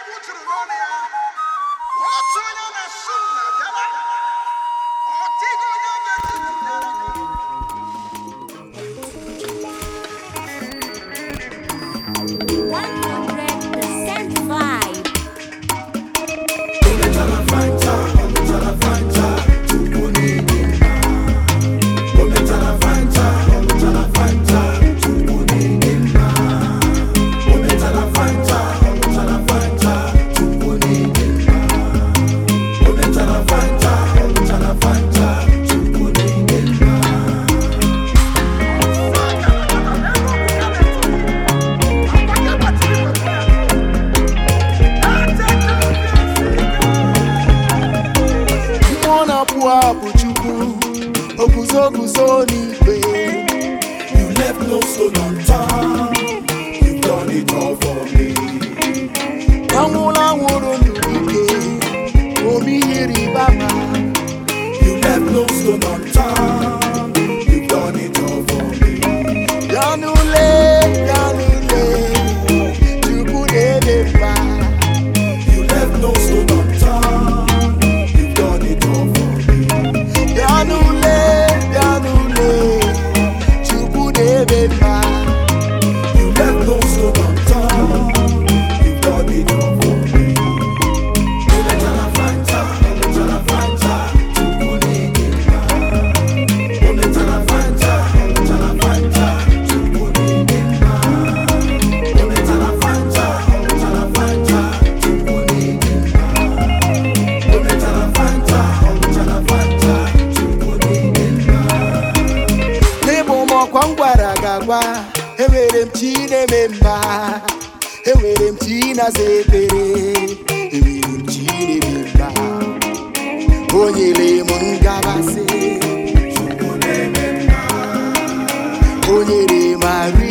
You left no stone unturned. You've done it all for me. You left no stone unturned. You've done it all for me. You left no stone unturned. You've done it all for me. You left no stone unturned. You've done it all for me. Enwere m chi na-eme mma, enwere m chi na-aza ekpere, enwere m chi na-eme mma. O nyere m ngabasị, o nyere m arị.